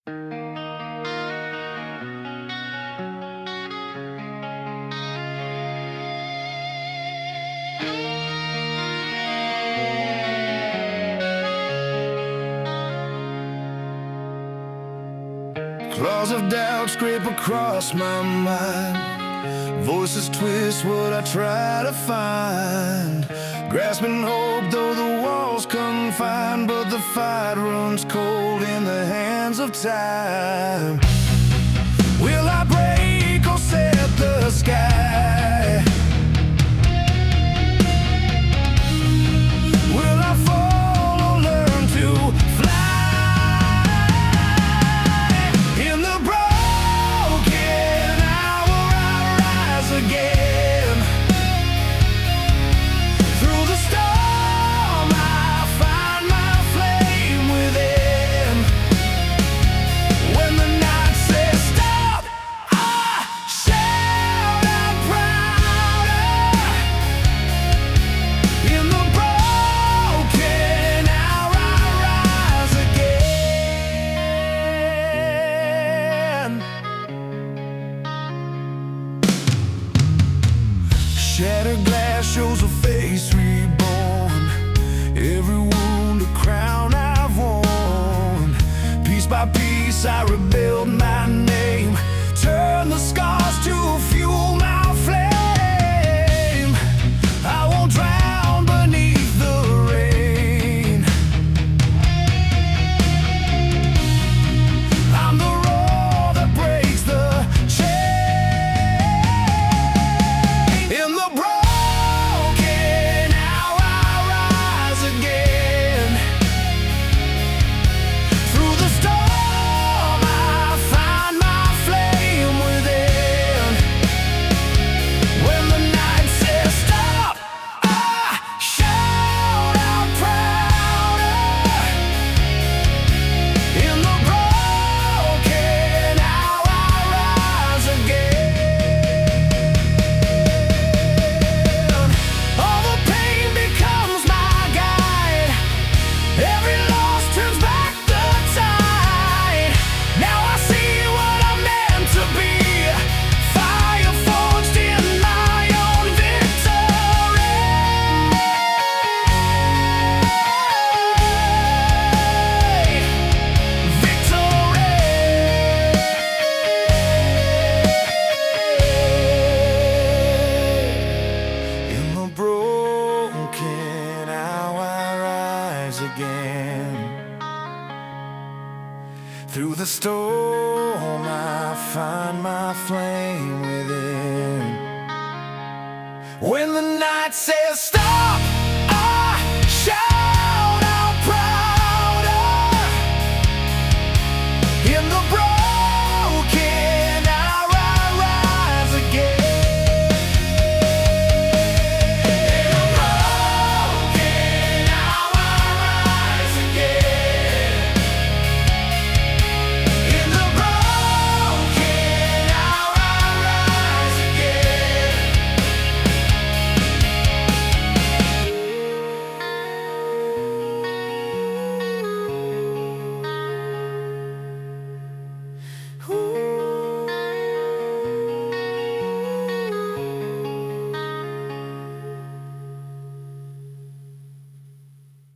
Claws of doubt scrape across my mind. Voices twist what I try to find. Grasping hope though the walls confine, but the fight runs cold in the hands of time. Will I break or set the sky? Will I fall or learn to fly? In the broken hour I rise again. Through the storm I find my flame within. When the night says stop, I shout out prouder. In the broken hour I rise again. Shattered glass shows a face reborn. Every wound a crown I've worn. Piece by piece I rebuild my name. Turn the scars to fuel my flame. I won't drown beneath the rain. I'm the roar that breaks the chain. In the broken hour I rise again. Through the storm I find my flame within. When the night says stop, I shout out prouder. In the broken hour I rise again. All the pain becomes my guide. Every loss turns back the tide. Now I see what I'm meant to be. Fire forged in my own victory. In the broken hour I rise again. Through the storm I find my flame within. When the night says stop,